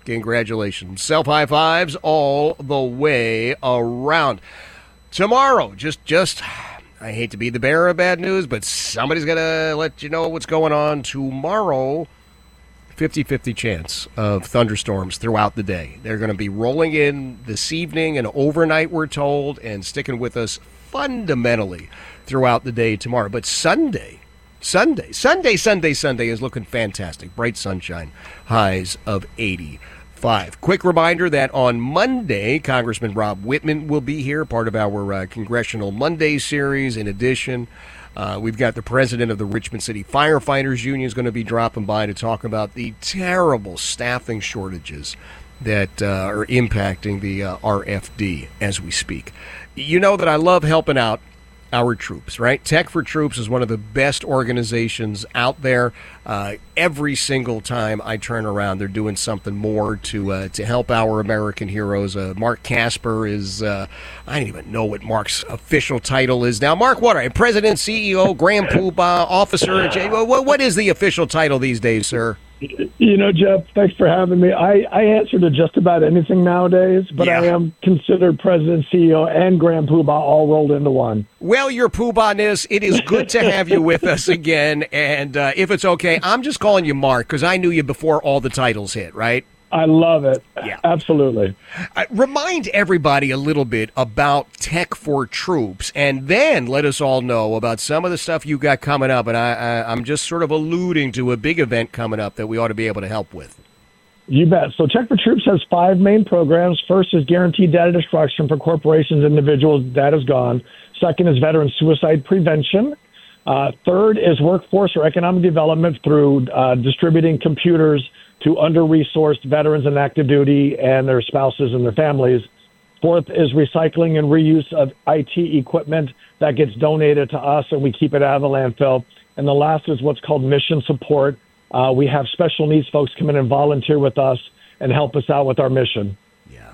Congratulations. Self-high fives all the way around. Tomorrow, just I hate to be the bearer of bad news, but somebody's going to let you know what's going on tomorrow. 50-50 chance of thunderstorms throughout the day. They're going to be rolling in this evening and overnight, we're told, and sticking with us fundamentally throughout the day tomorrow. But Sunday is looking fantastic. Bright sunshine, highs of 85. Quick reminder that on Monday, Congressman Rob Whitman will be here, part of our Congressional Monday series. In addition, we've got the president of the Richmond City Firefighters Union is going to be dropping by to talk about the terrible staffing shortages that are impacting the RFD as we speak. You know that I love helping out our troops, right? Tech for Troops is one of the best organizations out there. Every single time I turn around, they're doing something more to help our American heroes. Mark Casper is, I don't even know what Mark's official title is now. Mark, what are you? President, CEO, Grand Poobah, Officer? What is the official title these days, sir? You know, Jeff, thanks for having me. I answer to just about anything nowadays, but I am considered President, CEO, and Grand Poobah all rolled into one. Well, your Poobah-ness, it is good to have you with us again. And if it's okay, I'm just calling you Mark because I knew you before all the titles hit, right? I love it. Yeah. Absolutely. Remind everybody a little bit about Tech for Troops, and then let us all know about some of the stuff you got coming up. And I'm just sort of alluding to a big event coming up that we ought to be able to help with. You bet. So Tech for Troops has 5 main programs. First is guaranteed data destruction for corporations and individuals. Data's gone. Second is veteran suicide prevention. Third is workforce or economic development through distributing computers to under-resourced veterans in active duty and their spouses and their families. Fourth is recycling and reuse of IT equipment that gets donated to us, and we keep it out of the landfill. And the last is what's called mission support. We have special needs folks come in and volunteer with us and help us out with our mission. Yeah.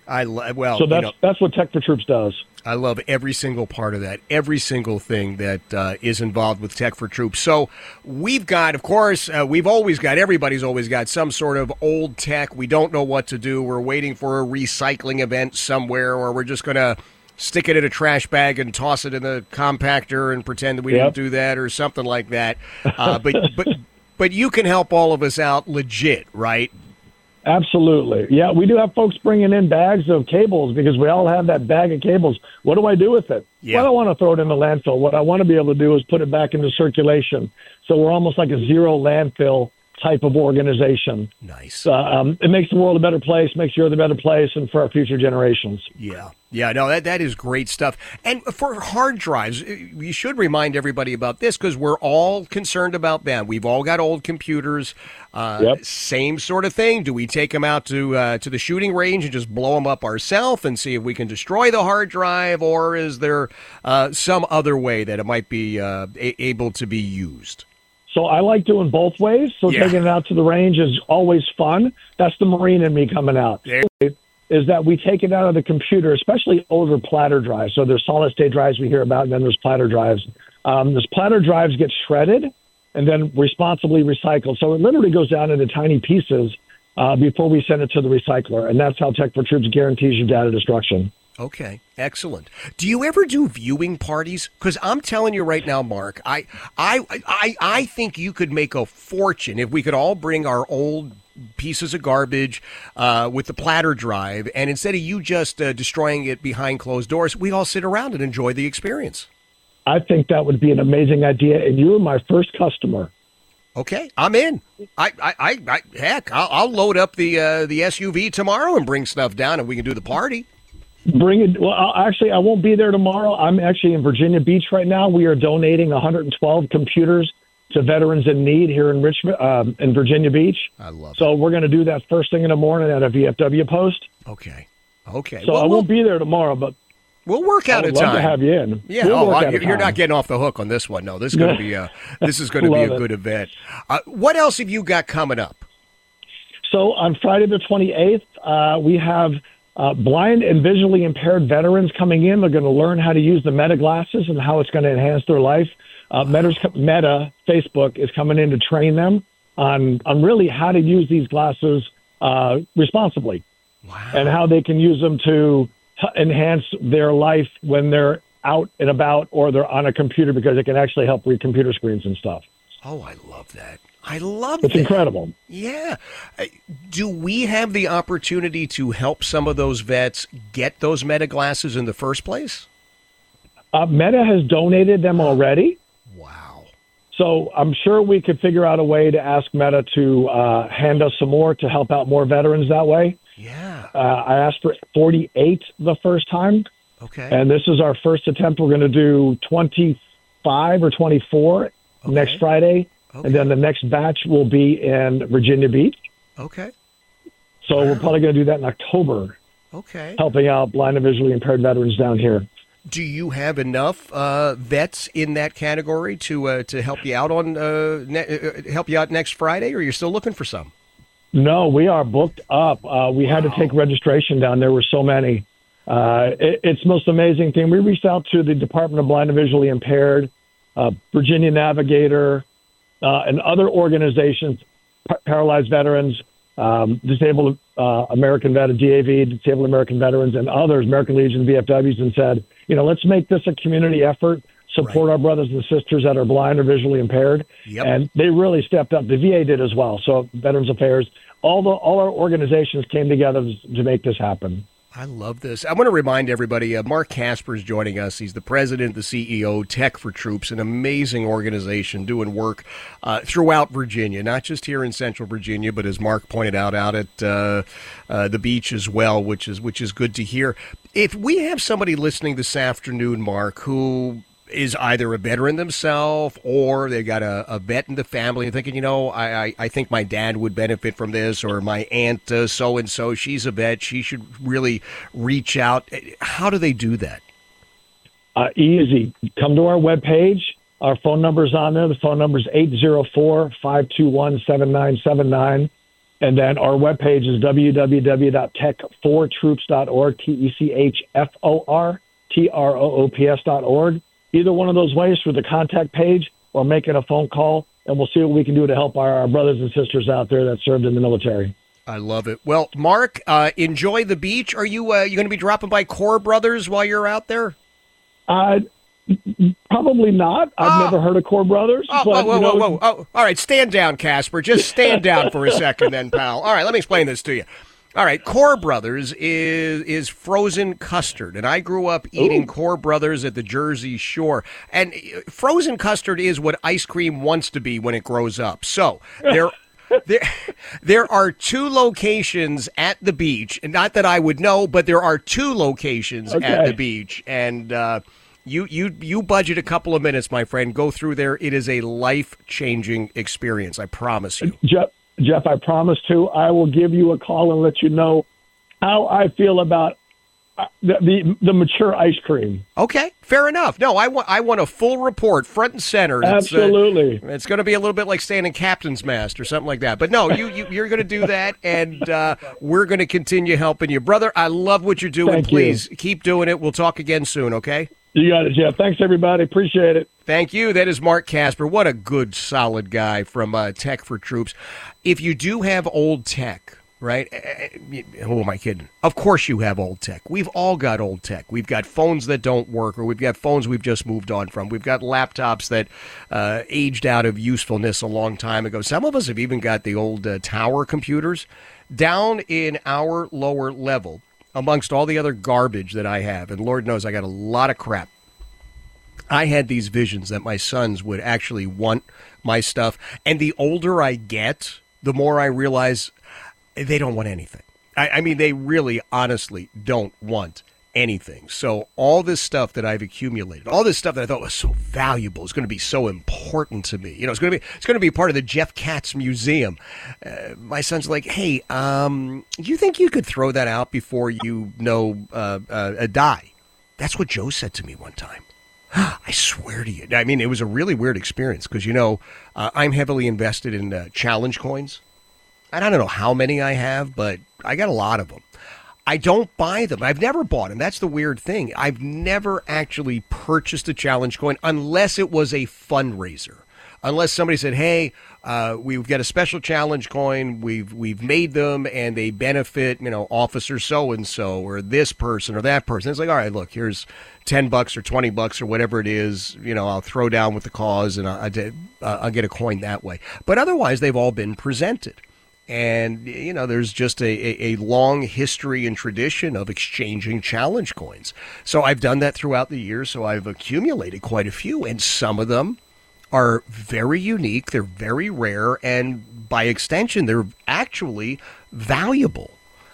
So that's what Tech for Troops does. I love every single part of that, every single thing that is involved with Tech for Troops. So we've got, of course, everybody's always got some sort of old tech. We don't know what to do. We're waiting for a recycling event somewhere, or we're just going to stick it in a trash bag and toss it in the compactor and pretend that we didn't do that or something like that. But you can help all of us out legit, right? Absolutely. Yeah, we do have folks bringing in bags of cables because we all have that bag of cables. What do I do with it? Yeah. Well, I don't want to throw it in the landfill. What I want to be able to do is put it back into circulation. So we're almost like a zero landfill type of organization. Nice. It makes the world a better place, makes the earth a better place, and for our future generations. Yeah. Yeah, no, that is great stuff. And for hard drives, you should remind everybody about this because we're all concerned about them. We've all got old computers. Same sort of thing. Do we take them out to the shooting range and just blow them up ourselves and see if we can destroy the hard drive, or is there some other way that it might be able to be used? So I like doing both ways. So taking it out to the range is always fun. That's the Marine in me coming out. Is that we take it out of the computer, especially older platter drives. So there's solid-state drives we hear about, and then there's platter drives. Those platter drives get shredded and then responsibly recycled. So it literally goes down into tiny pieces before we send it to the recycler. And that's how Tech for Troops guarantees your data destruction. Okay, excellent. Do you ever do viewing parties? Because I'm telling you right now, Mark, I think you could make a fortune if we could all bring our old pieces of garbage with the platter drive, and instead of you just destroying it behind closed doors, we all sit around and enjoy the experience. I think that would be an amazing idea, and you are my first customer. Okay, I'm in. Heck, I'll load up the SUV tomorrow and bring stuff down, and we can do the party. Bring it. Well, I won't be there tomorrow. I'm actually in Virginia Beach right now. We are donating 112 computers to veterans in need here in Richmond, in Virginia Beach. I love it. So we're going to do that first thing in the morning at a VFW post. Okay. So I won't be there tomorrow, but we'll work out a time. I'd love to have you in. Yeah. You're not getting off the hook on this one. No, this is going to be a good event. What else have you got coming up? So on Friday the 28th, we have blind and visually impaired veterans coming in. They're going to learn how to use the Meta glasses and how it's going to enhance their life. Meta, Facebook, is coming in to train them on really how to use these glasses responsibly, Wow. and how they can use them to enhance their life when they're out and about or they're on a computer, because it can actually help read computer screens and stuff. Oh, I love that. I love It's that. incredible. Yeah. Do we have the opportunity to help some of those vets get those Meta glasses in the first place? Meta has donated them already. Wow. So I'm sure we could figure out a way to ask Meta to hand us some more to help out more veterans that way. Yeah. I asked for 48 the first time, Okay. and this is our first attempt. We're going to do 25 or 24 next Friday, Okay. and then the next batch will be in Virginia Beach. Okay. So we're probably going to do that in October, Okay. helping out blind and visually impaired veterans down here. Do you have enough vets in that category to help you out on help you out next Friday, or you're still looking for some? No, we are booked up. We had to take registration down. There were so many. It's the most amazing thing. We reached out to the Department of Blind and Visually Impaired, Virginia Navigator, and other organizations, paralyzed veterans, disabled American veterans, DAV, disabled American veterans, and others, American Legion, VFWs, and said, let's make this a community effort. Support our brothers and sisters that are blind or visually impaired. Yep. And they really stepped up. The VA did as well. So Veterans Affairs, all our organizations came together to make this happen. I love this. I want to remind everybody, Mark Casper is joining us. He's the president, the CEO, Tech for Troops, an amazing organization doing work throughout Virginia, not just here in Central Virginia, but as Mark pointed out at the beach as well, which is good to hear. If we have somebody listening this afternoon, Mark, who is either a veteran themselves or they got a vet in the family and thinking, I think my dad would benefit from this, or my aunt so-and-so, she's a vet, she should really reach out. How do they do that? Easy. Come to our webpage. Our phone number's on there. The phone number is 804-521-7979. And then our webpage is www.tech4troops.org, TECHFORTROOPS.org. Either one of those ways, through the contact page or making a phone call, and we'll see what we can do to help our brothers and sisters out there that served in the military. I love it. Well, Mark, enjoy the beach. Are you going to be dropping by Core Brothers while you're out there? Probably not. I've never heard of Core Brothers. Whoa. Oh, all right, stand down, Casper. Just stand down for a second then, pal. All right, let me explain this to you. All right, Core Brothers is frozen custard, and I grew up eating Core Brothers at the Jersey Shore. And frozen custard is what ice cream wants to be when it grows up. So there are two locations at the beach, and not that I would know, but there are two locations at the beach, and you budget a couple of minutes, my friend. Go through there. It is a life-changing experience. I promise you. Jeff, I promise to. I will give you a call and let you know how I feel about the mature ice cream. Okay, fair enough. No, I want a full report, front and center. Absolutely. It's going to be a little bit like staying in captain's mast or something like that. But no, you're going to do that, and we're going to continue helping you, brother. I love what you're doing. Please keep doing it. We'll talk again soon. Okay. You got it, Jeff. Thanks, everybody. Appreciate it. Thank you. That is Mark Casper. What a good, solid guy from Tech for Troops. If you do have old tech, right? Who am I kidding? Of course you have old tech. We've all got old tech. We've got phones that don't work, or we've got phones we've just moved on from. We've got laptops that aged out of usefulness a long time ago. Some of us have even got the old tower computers. Down in our lower level, amongst all the other garbage that I have, and Lord knows I got a lot of crap, I had these visions that my sons would actually want my stuff. And the older I get, the more I realize they don't want anything. I mean, they really, honestly don't want anything. So all this stuff that I've accumulated, all this stuff that I thought was so valuable, is going to be so important to me. It's going to be part of the Jeff Katz Museum. My son's like, hey, do you think you could throw that out before you die? That's what Joe said to me one time. I swear to you. I mean, it was a really weird experience because, I'm heavily invested in challenge coins. And I don't know how many I have, but I got a lot of them. I don't buy them. I've never bought them. That's the weird thing. I've never actually purchased a challenge coin unless it was a fundraiser. unless somebody said, "Hey, we've got a special challenge coin. We've made them, and they benefit, Officer so and so, or this person or that person." It's like, all right, look, here's $10 or $20 or whatever it is. I'll throw down with the cause, and I'll get a coin that way. But otherwise, they've all been presented. And, there's just a long history and tradition of exchanging challenge coins. So I've done that throughout the years, so I've accumulated quite a few, and some of them are very unique, they're very rare, and by extension, they're actually valuable.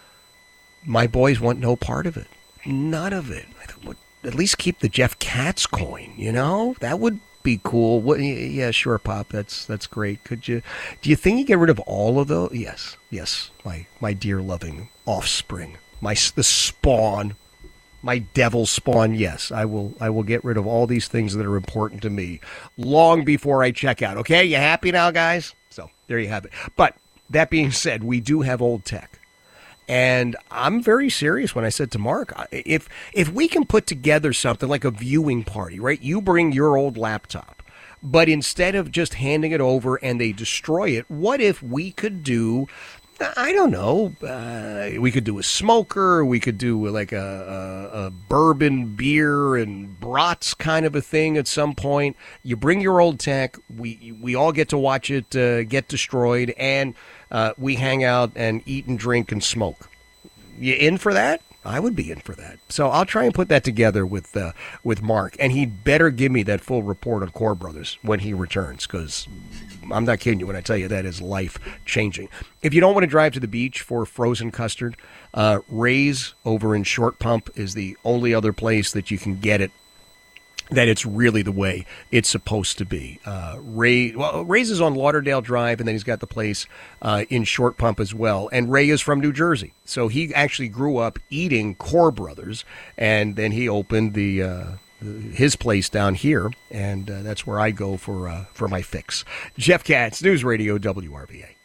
My boys want no part of it. None of it. I thought, at least keep the Jeff Katz coin, That would be cool. What? Yeah, sure, Pop. That's great. Do you think you get rid of all of those? Yes. My dear loving offspring, the spawn, my devil spawn. Yes, I will get rid of all these things that are important to me long before I check out. Okay, you happy now, guys? So there you have it. But that being said, we do have old tech. And I'm very serious when I said to Mark, if we can put together something like a viewing party, right? You bring your old laptop, but instead of just handing it over and they destroy it, what if we could do, I don't know, we could do a smoker, we could do like a bourbon, beer, and brats kind of a thing at some point. You bring your old tech, we all get to watch it get destroyed, and we hang out and eat and drink and smoke. You in for that? I would be in for that. So I'll try and put that together with Mark, and he'd better give me that full report on Core Brothers when he returns, because I'm not kidding you when I tell you that is life-changing. If you don't want to drive to the beach for frozen custard, Ray's over in Short Pump is the only other place that you can get it, that it's really the way it's supposed to be. Ray's is on Lauderdale Drive, and then he's got the place in Short Pump as well. And Ray is from New Jersey, so he actually grew up eating Core Brothers, and then he opened his place down here, and that's where I go for my fix. Jeff Katz, News Radio WRVA.